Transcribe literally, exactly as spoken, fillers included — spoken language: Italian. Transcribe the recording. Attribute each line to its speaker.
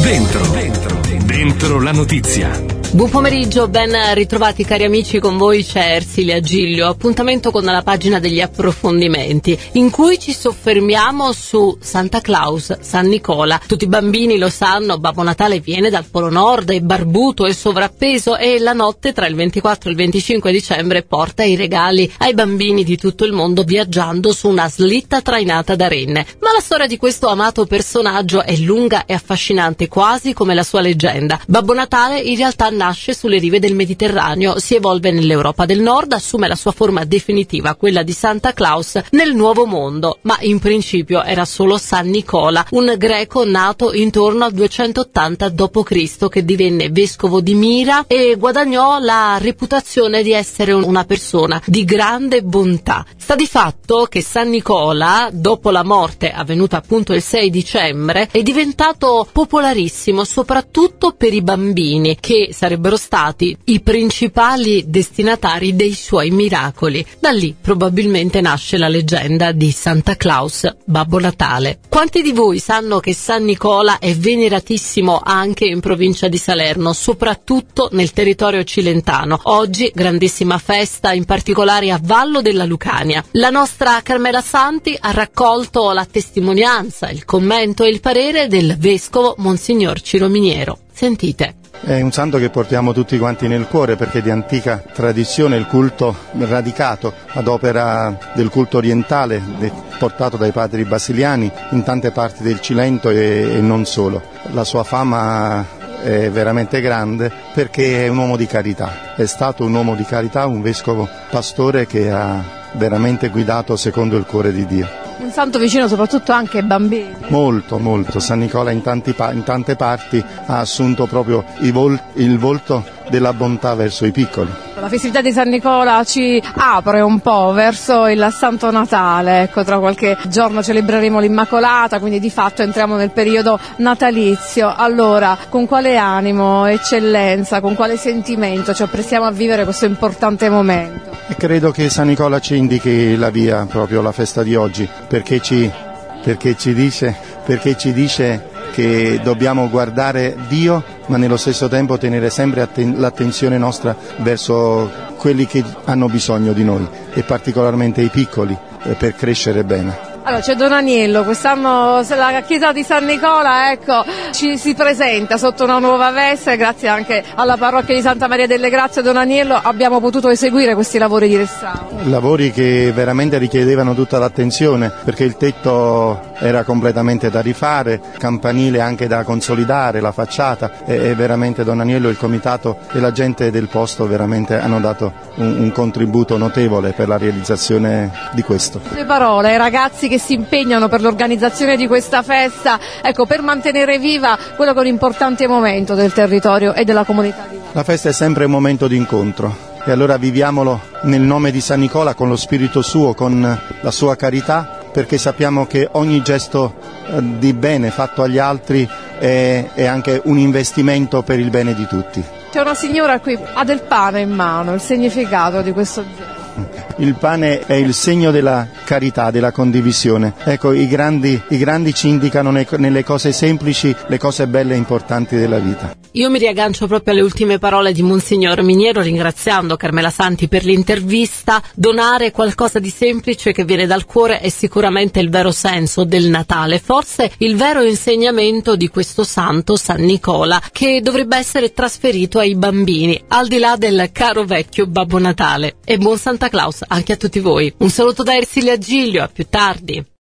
Speaker 1: Dentro, dentro, dentro la notizia.
Speaker 2: Buon pomeriggio, ben ritrovati cari amici, con voi c'è Ersilia Giglio. Appuntamento con la pagina degli approfondimenti, in cui ci soffermiamo su Santa Claus, San Nicola. Tutti i bambini lo sanno, Babbo Natale viene dal Polo Nord, è barbuto e sovrappeso e la notte tra il ventiquattro e il venticinque dicembre porta i regali ai bambini di tutto il mondo viaggiando su una slitta trainata da renne. Ma la storia di questo amato personaggio è lunga e affascinante, quasi come la sua leggenda. Babbo Natale in realtà nasce sulle rive del Mediterraneo, si evolve nell'Europa del Nord, assume la sua forma definitiva, quella di Santa Claus, nel Nuovo Mondo, ma in principio era solo San Nicola, un greco nato intorno al duecentottanta dopo Cristo che divenne vescovo di Mira e guadagnò la reputazione di essere una persona di grande bontà. Sta di fatto che San Nicola, dopo la morte avvenuta appunto il sei dicembre, è diventato popolarissimo soprattutto per i bambini, che sarebbero stati i principali destinatari dei suoi miracoli. Da lì probabilmente nasce la leggenda di Santa Claus, Babbo Natale. Quanti di voi sanno che San Nicola è veneratissimo anche in provincia di Salerno, soprattutto nel territorio cilentano? Oggi grandissima festa, in particolare a Vallo della Lucania. La nostra Carmela Santi ha raccolto la testimonianza, il commento e il parere del vescovo Monsignor Ciro Miniero. Sentite.
Speaker 3: È un santo che portiamo tutti quanti nel cuore perché è di antica tradizione, il culto radicato ad opera del culto orientale portato dai padri basiliani in tante parti del Cilento e, e non solo. La sua fama è veramente grande perché è un uomo di carità, è stato un uomo di carità, un vescovo pastore che ha veramente guidato secondo il cuore di Dio.
Speaker 4: Un santo vicino soprattutto anche ai bambini.
Speaker 3: Molto, molto. San Nicola in, tanti, in tante parti ha assunto proprio il, vol- il volto della bontà verso i piccoli.
Speaker 4: La festività di San Nicola ci apre un po' verso il Santo Natale, ecco, tra qualche giorno celebreremo l'Immacolata, quindi di fatto entriamo nel periodo natalizio. Allora, con quale animo, eccellenza, con quale sentimento ci apprestiamo a vivere questo importante momento?
Speaker 3: E credo che San Nicola ci indichi la via, proprio la festa di oggi, perché ci, perché ci dice, perché ci dice che dobbiamo guardare Dio, ma nello stesso tempo tenere sempre atten- l'attenzione nostra verso quelli che hanno bisogno di noi, e particolarmente i piccoli, eh, per crescere bene.
Speaker 4: Allora, c'è Don Aniello, quest'anno la chiesa di San Nicola, ecco, ci si presenta sotto una nuova veste, grazie anche alla parrocchia di Santa Maria delle Grazie. Don Aniello, abbiamo potuto eseguire questi lavori di restauro.
Speaker 3: Lavori che veramente richiedevano tutta l'attenzione, perché il tetto era completamente da rifare, campanile anche da consolidare, la facciata, e, e veramente Don Aniello, il comitato e la gente del posto veramente hanno dato un, un contributo notevole per la realizzazione di questo.
Speaker 4: Le parole ai ragazzi che si impegnano per l'organizzazione di questa festa, ecco, per mantenere viva quello che è un importante momento del territorio e della comunità di Vallo.
Speaker 3: La festa è sempre un momento di incontro e allora viviamolo nel nome di San Nicola, con lo spirito suo, con la sua carità, perché sappiamo che ogni gesto di bene fatto agli altri è, è anche un investimento per il bene di tutti.
Speaker 4: C'è una signora qui, ha del pane in mano, il significato di questo gesto.
Speaker 3: Il pane è il segno della carità, della condivisione. Ecco, i grandi, i grandi ci indicano nelle cose semplici le cose belle e importanti della vita.
Speaker 2: Io mi riaggancio proprio alle ultime parole di Monsignor Miniero, ringraziando Carmela Santi per l'intervista. Donare qualcosa di semplice che viene dal cuore è sicuramente il vero senso del Natale, forse il vero insegnamento di questo santo San Nicola, che dovrebbe essere trasferito ai bambini, al di là del caro vecchio Babbo Natale. E buon Santa Claus anche a tutti voi. Un saluto da Ersilia Giglio, a più tardi.